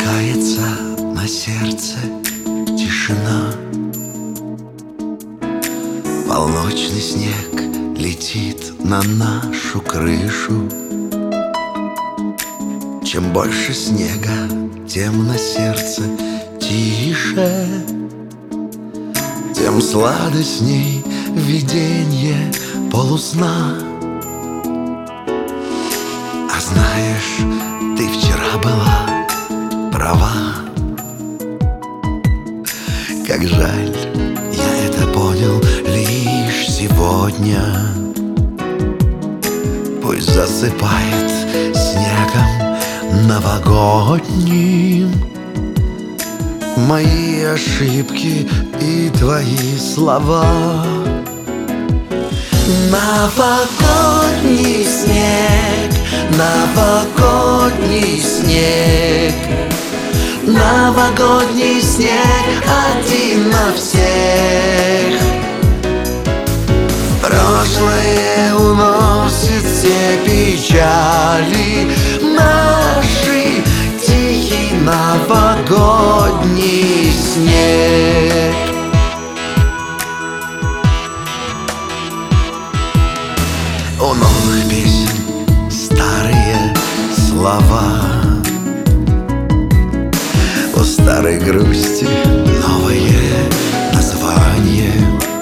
Опускается на сердце тишина. Полночный снег летит на нашу крышу. Чем больше снега, тем на сердце тише, тем сладостней виденье полусна. А знаешь, ты вчера была права. Как жаль, я это понял лишь сегодня. Пусть засыпает снегом новогодним мои ошибки и твои слова. Новогодний снег, новогодний снег, новогодний снег один на всех. Прошлое уносит все печали наши, тихий новогодний снег. У новых песен старые слова, у старой грусти новые названия.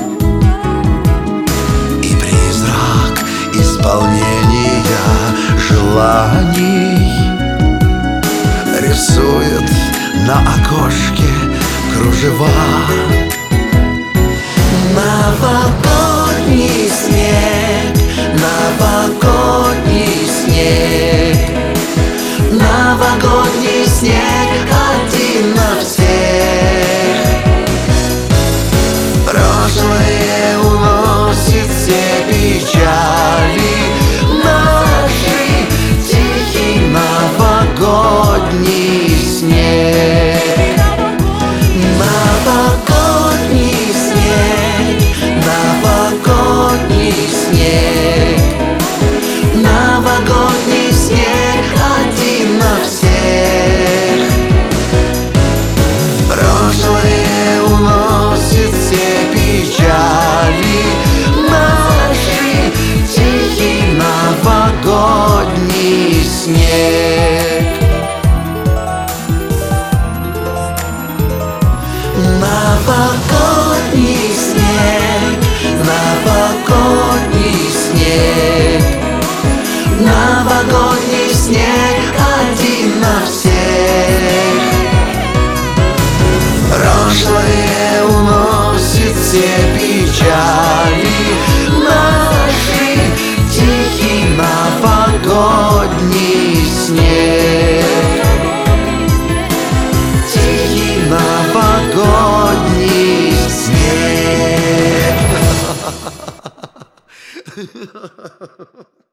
И призрак исполнения желаний рисует на окошке кружева. Новогодний снег, новогодний снег, новогодний снег один на всех. Прошлое уносит все печали наши, тихий новогодний снег. Новогодний снег, новогодний снег, новогодний снег один на всех. Прошлое уносит все печали наши, тихий новогодний снег. Новогодний снег, новогодний снег, новогодний снег один на всех. Прошлое уносит все печали наши, тихий новогодний снег, тихий новогодний снег.